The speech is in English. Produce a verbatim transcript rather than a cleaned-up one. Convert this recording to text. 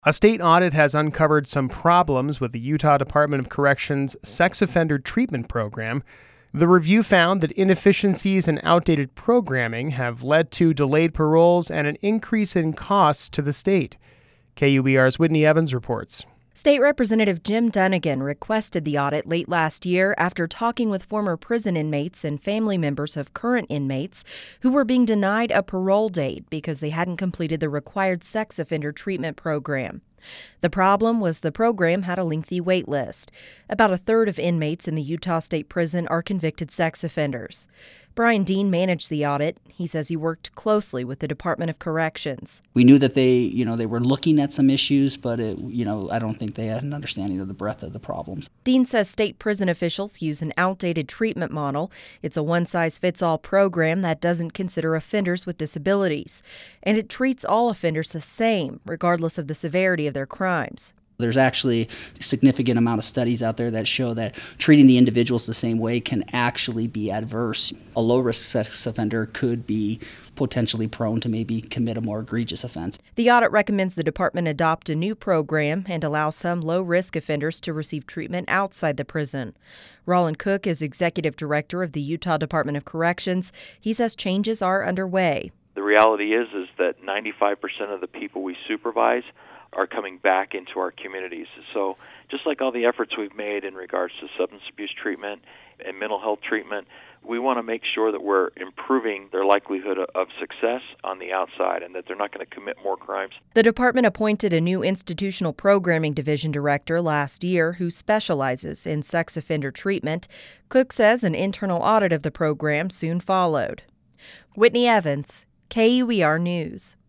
A state audit has uncovered some problems with the Utah Department of Corrections sex offender treatment program. The review found that inefficiencies and outdated programming have led to delayed paroles and an increase in costs to the state. K U E R's Whitney Evans reports. State Representative Jim Dunnigan requested the audit late last year after talking with former prison inmates and family members of current inmates who were being denied a parole date because they hadn't completed the required sex offender treatment program. The problem was the program had a lengthy wait list. About a third of inmates in the Utah State Prison are convicted sex offenders. Brian Dean managed the audit. He says he worked closely with the Department of Corrections. We knew that they, you know, they were looking at some issues, but it, you know, I don't think they had an understanding of the breadth of the problems. Dean says state prison officials use an outdated treatment model. It's a one-size-fits-all program that doesn't consider offenders with disabilities, and it treats all offenders the same, regardless of the severity of their crimes. There's actually a significant amount of studies out there that show that treating the individuals the same way can actually be adverse. A low-risk sex offender could be potentially prone to maybe commit a more egregious offense. The audit recommends the department adopt a new program and allow some low-risk offenders to receive treatment outside the prison. Roland Cook is executive director of the Utah Department of Corrections. He says changes are underway. The reality is, is that ninety-five percent of the people we supervise are coming back into our communities. So just like all the efforts we've made in regards to substance abuse treatment and mental health treatment, we want to make sure that we're improving their likelihood of success on the outside and that they're not going to commit more crimes. The department appointed a new institutional programming division director last year who specializes in sex offender treatment. Cook says an internal audit of the program soon followed. Whitney Evans, K U E R News.